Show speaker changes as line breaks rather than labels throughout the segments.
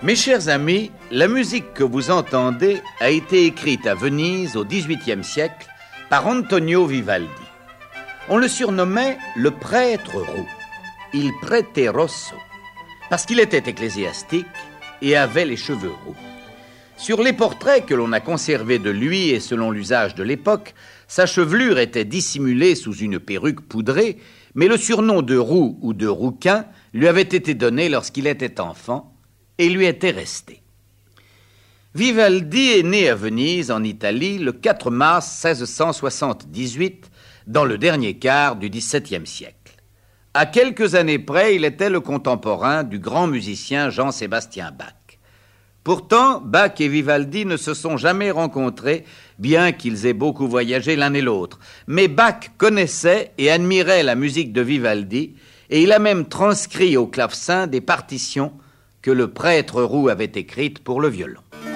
Mes chers amis, la musique que vous entendez a été écrite à Venise au XVIIIe siècle par Antonio Vivaldi. On le surnommait le prêtre roux, il prete rosso, parce qu'il était ecclésiastique et avait les cheveux roux. Sur les portraits que l'on a conservés de lui et selon l'usage de l'époque, sa chevelure était dissimulée sous une perruque poudrée, mais le surnom de roux ou de rouquin lui avait été donné lorsqu'il était enfant et lui était resté. Vivaldi est né à Venise, en Italie, le 4 mars 1678, dans le dernier quart du XVIIe siècle. À quelques années près, il était le contemporain du grand musicien Jean-Sébastien Bach. Pourtant, Bach et Vivaldi ne se sont jamais rencontrés, bien qu'ils aient beaucoup voyagé l'un et l'autre. Mais Bach connaissait et admirait la musique de Vivaldi, et il a même transcrit au clavecin des partitions que le prêtre roux avait écrites pour le violon.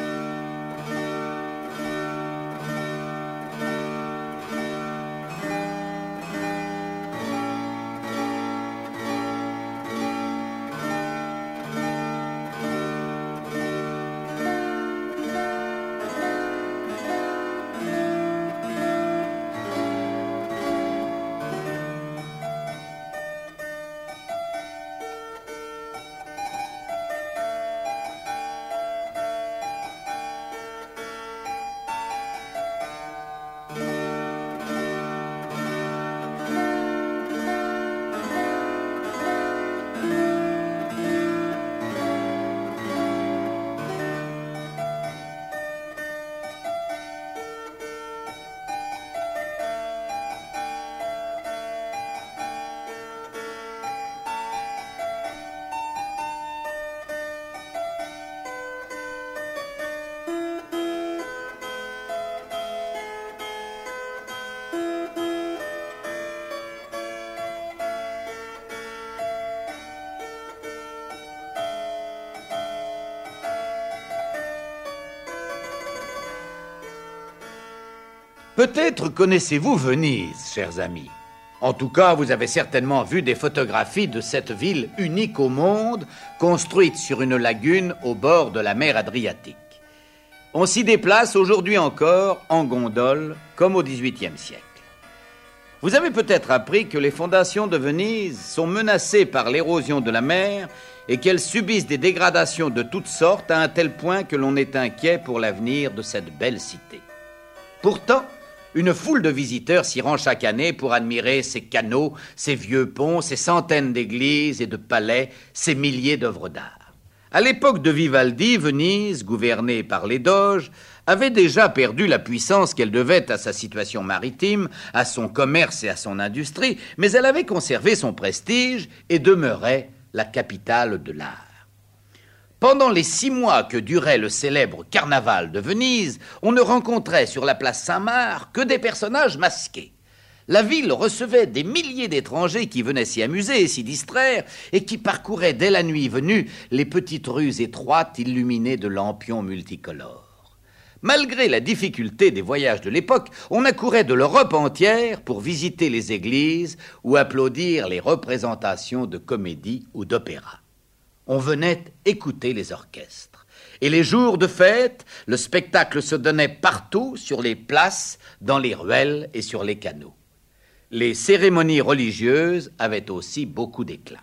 Peut-être connaissez-vous Venise, chers amis. En tout cas, vous avez certainement vu des photographies de cette ville unique au monde, construite sur une lagune au bord de la mer Adriatique. On s'y déplace aujourd'hui encore en gondole, comme au XVIIIe siècle. Vous avez peut-être appris que les fondations de Venise sont menacées par l'érosion de la mer et qu'elles subissent des dégradations de toutes sortes à un tel point que l'on est inquiet pour l'avenir de cette belle cité. Pourtant, une foule de visiteurs s'y rend chaque année pour admirer ses canaux, ses vieux ponts, ses centaines d'églises et de palais, ses milliers d'œuvres d'art. À l'époque de Vivaldi, Venise, gouvernée par les doges, avait déjà perdu la puissance qu'elle devait à sa situation maritime, à son commerce et à son industrie, mais elle avait conservé son prestige et demeurait la capitale de l'art. Pendant les 6 mois que durait le célèbre carnaval de Venise, on ne rencontrait sur la place Saint-Marc que des personnages masqués. La ville recevait des milliers d'étrangers qui venaient s'y amuser et s'y distraire et qui parcouraient dès la nuit venue les petites rues étroites illuminées de lampions multicolores. Malgré la difficulté des voyages de l'époque, on accourait de l'Europe entière pour visiter les églises ou applaudir les représentations de comédie ou d'opéra. On venait écouter les orchestres. Et les jours de fête, le spectacle se donnait partout, sur les places, dans les ruelles et sur les canaux. Les cérémonies religieuses avaient aussi beaucoup d'éclat.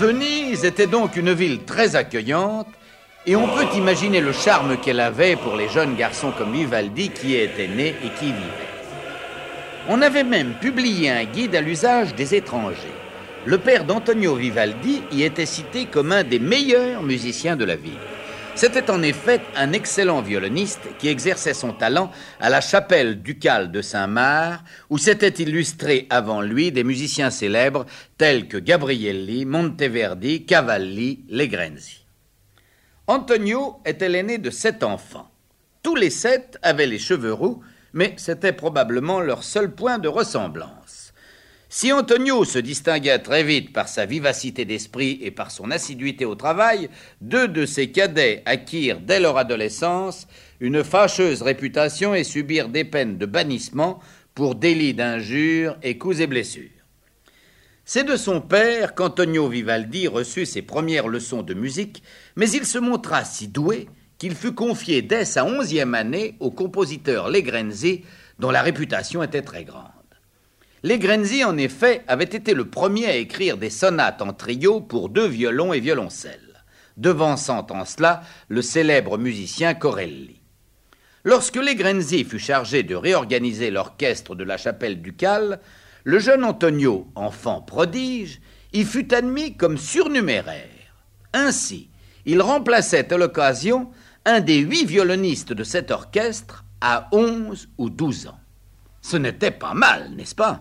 Venise était donc une ville très accueillante, et on peut imaginer le charme qu'elle avait pour les jeunes garçons comme Vivaldi qui y étaient nés et qui y vivaient. On avait même publié un guide à l'usage des étrangers. Le père d'Antonio Vivaldi y était cité comme un des meilleurs musiciens de la ville. C'était en effet un excellent violoniste qui exerçait son talent à la chapelle ducale de Saint-Marc, où s'étaient illustrés avant lui des musiciens célèbres tels que Gabrielli, Monteverdi, Cavalli, Legrenzi. Antonio était l'aîné de 7 enfants. Tous les 7 avaient les cheveux roux, mais c'était probablement leur seul point de ressemblance. Si Antonio se distinguait très vite par sa vivacité d'esprit et par son assiduité au travail, 2 de ses cadets acquirent dès leur adolescence une fâcheuse réputation et subirent des peines de bannissement pour délits d'injures et coups et blessures. C'est de son père qu'Antonio Vivaldi reçut ses premières leçons de musique, mais il se montra si doué qu'il fut confié dès sa 11e année au compositeur Legrenzi, dont la réputation était très grande. Legrenzi, en effet, avait été le premier à écrire des sonates en trio pour 2 violons et violoncelles, devançant en cela le célèbre musicien Corelli. Lorsque Legrenzi fut chargé de réorganiser l'orchestre de la chapelle ducale, le jeune Antonio, enfant prodige, y fut admis comme surnuméraire. Ainsi, il remplaçait à l'occasion un des 8 violonistes de cet orchestre à 11 ou 12 ans. Ce n'était pas mal, n'est-ce pas ?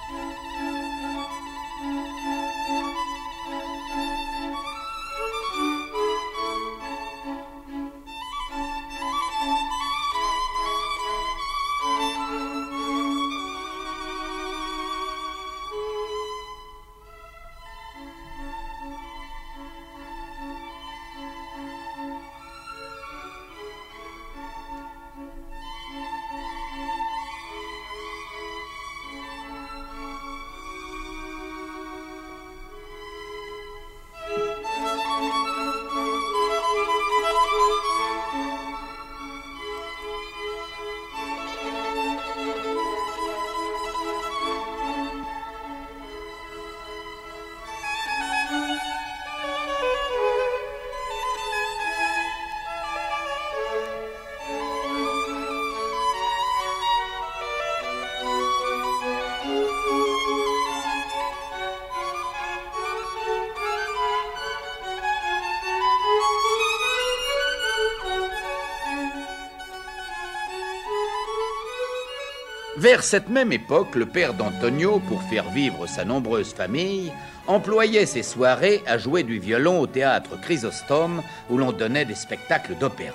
Vers cette même époque, le père d'Antonio, pour faire vivre sa nombreuse famille, employait ses soirées à jouer du violon au théâtre Chrysostome, où l'on donnait des spectacles d'opéra.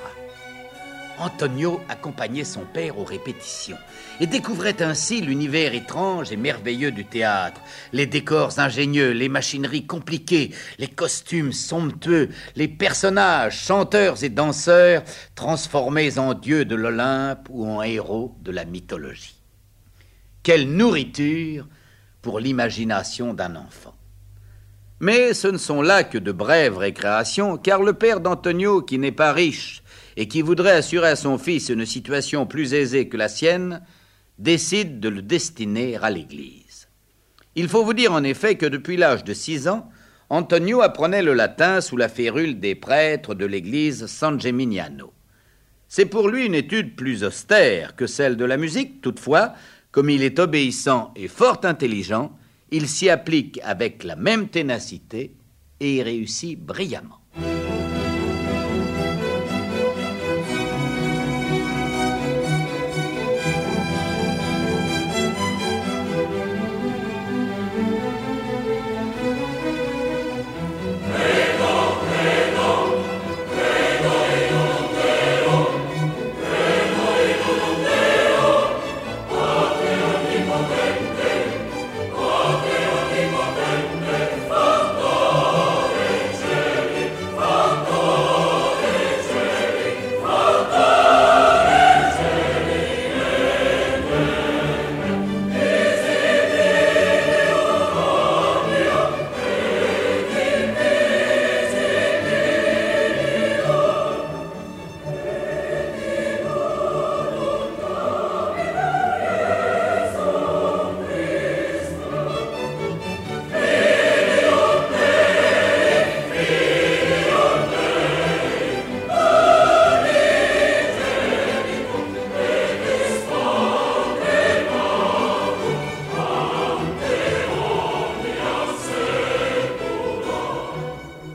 Antonio accompagnait son père aux répétitions et découvrait ainsi l'univers étrange et merveilleux du théâtre, les décors ingénieux, les machineries compliquées, les costumes somptueux, les personnages, chanteurs et danseurs, transformés en dieux de l'Olympe ou en héros de la mythologie. Quelle nourriture pour l'imagination d'un enfant. Mais ce ne sont là que de brèves récréations, car le père d'Antonio, qui n'est pas riche et qui voudrait assurer à son fils une situation plus aisée que la sienne, décide de le destiner à l'église. Il faut vous dire en effet que depuis l'âge de 6 ans, Antonio apprenait le latin sous la férule des prêtres de l'église San Gemignano. C'est pour lui une étude plus austère que celle de la musique, toutefois, comme il est obéissant et fort intelligent, il s'y applique avec la même ténacité et y réussit brillamment.